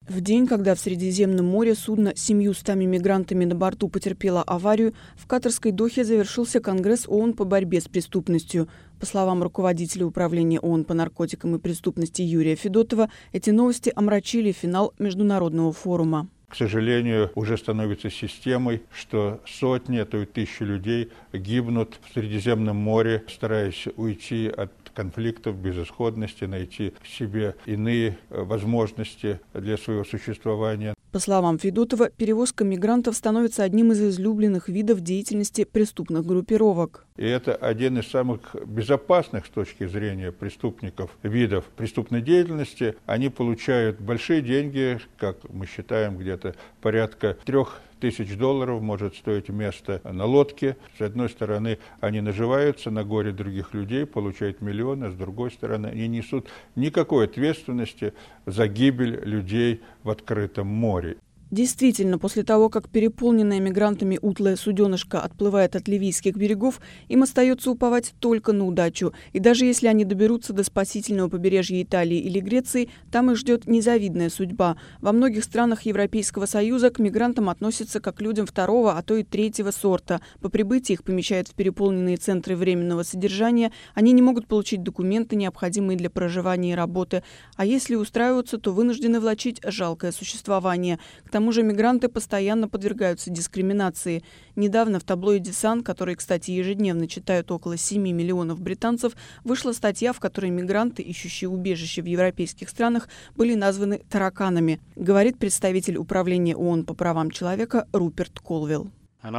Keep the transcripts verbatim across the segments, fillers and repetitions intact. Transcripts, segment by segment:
В день, когда в Средиземном море судно с семьюстами мигрантами на борту потерпело аварию, в катарской Дохе завершился Конгресс ООН по борьбе с преступностью. По словам руководителя управления ООН по наркотикам и преступности Юрия Федотова, эти новости омрачили финал международного форума. К сожалению, уже становится системой, что сотни, а то и тысячи людей гибнут в Средиземном море, стараясь уйти от конфликтов, безысходности, найти в себе иные возможности для своего существования. По словам Федотова, перевозка мигрантов становится одним из излюбленных видов деятельности преступных группировок. И это один из самых безопасных с точки зрения преступников видов преступной деятельности. Они получают большие деньги, как мы считаем, где-то порядка трех тысяч долларов может стоить место на лодке. С одной стороны, они наживаются на горе других людей, получают миллионы, а с другой стороны, они несут никакой ответственности за гибель людей в открытом море. Действительно, после того, как переполненная мигрантами утлая суденышко отплывает от ливийских берегов, им остается уповать только на удачу. И даже если они доберутся до спасительного побережья Италии или Греции, там их ждет незавидная судьба. Во многих странах Европейского Союза к мигрантам относятся как к людям второго, а то и третьего сорта. По прибытии их помещают в переполненные центры временного содержания. Они не могут получить документы, необходимые для проживания и работы. А если устраиваются, то вынуждены влачить жалкое существование. К К тому же мигранты постоянно подвергаются дискриминации. Недавно в таблоиде «Сан», который, кстати, ежедневно читают около семи миллионов британцев, вышла статья, в которой мигранты, ищущие убежище в европейских странах, были названы тараканами, говорит представитель управления ООН по правам человека Руперт Колвилл.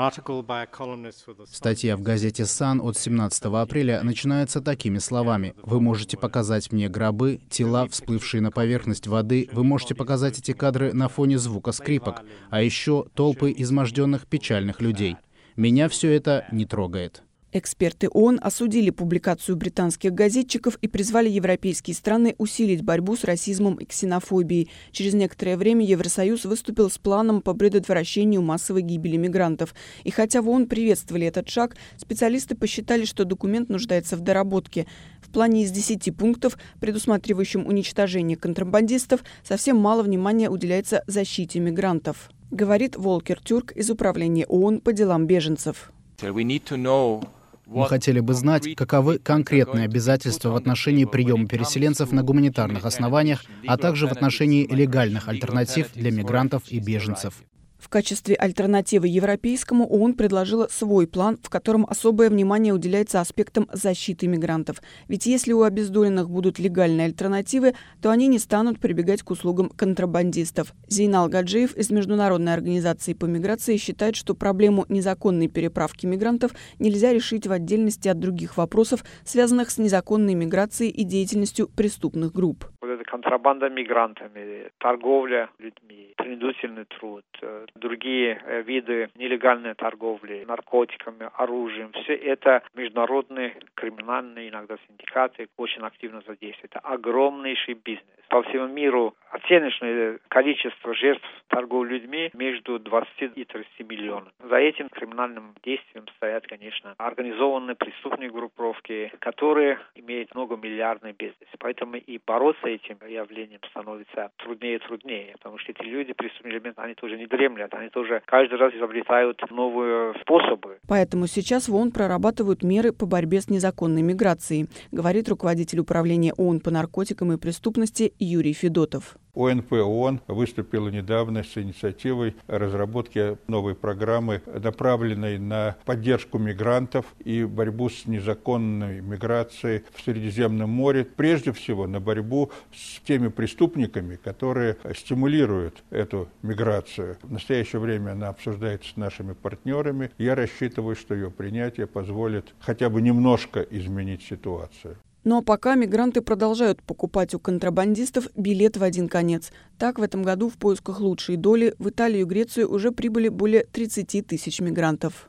Статья в газете «Сан» от семнадцатого апреля начинается такими словами. «Вы можете показать мне гробы, тела, всплывшие на поверхность воды. Вы можете показать эти кадры на фоне звука скрипок. А еще толпы изможденных печальных людей. Меня все это не трогает». Эксперты ООН осудили публикацию британских газетчиков и призвали европейские страны усилить борьбу с расизмом и ксенофобией. Через некоторое время Евросоюз выступил с планом по предотвращению массовой гибели мигрантов. И хотя в ООН приветствовали этот шаг, специалисты посчитали, что документ нуждается в доработке. В плане из десяти пунктов, предусматривающем уничтожение контрабандистов, совсем мало внимания уделяется защите мигрантов, говорит Волкер Тюрк из управления ООН по делам беженцев. Мы хотели бы знать, каковы конкретные обязательства в отношении приема переселенцев на гуманитарных основаниях, а также в отношении легальных альтернатив для мигрантов и беженцев. В качестве альтернативы европейскому ООН предложила свой план, в котором особое внимание уделяется аспектам защиты мигрантов. Ведь если у обездоленных будут легальные альтернативы, то они не станут прибегать к услугам контрабандистов. Зейнал Гаджиев из Международной организации по миграции считает, что проблему незаконной переправки мигрантов нельзя решить в отдельности от других вопросов, связанных с незаконной миграцией и деятельностью преступных групп. Контрабанда мигрантами, торговля людьми, принудительный труд, другие виды нелегальной торговли, наркотиками, оружием. Все это международные криминальные, иногда синдикаты, очень активно задействуют. Это огромнейший бизнес. По всему миру оценочное количество жертв торговли людьми между двадцатью и тридцатью миллионами. За этим криминальным действием стоят, конечно, организованные преступные группировки, которые имеют многомиллиардный бизнес. Поэтому и бороться этим явлением становится труднее и труднее, потому что эти люди, преступные элементы, они тоже не дремлят, они тоже каждый раз изобретают новые способы. Поэтому сейчас в ООН прорабатывают меры по борьбе с незаконной миграцией, говорит руководитель управления ООН по наркотикам и преступности Юрий Федотов. ОНП ООН выступила недавно с инициативой разработки новой программы, направленной на поддержку мигрантов и борьбу с незаконной миграцией в Средиземном море. Прежде всего на борьбу с теми преступниками, которые стимулируют эту миграцию. В настоящее время она обсуждается с нашими партнерами. Я рассчитываю, что ее принятие позволит хотя бы немножко изменить ситуацию. Но пока мигранты продолжают покупать у контрабандистов билет в один конец. Так, в этом году в поисках лучшей доли в Италию и Грецию уже прибыли более тридцати тысяч мигрантов.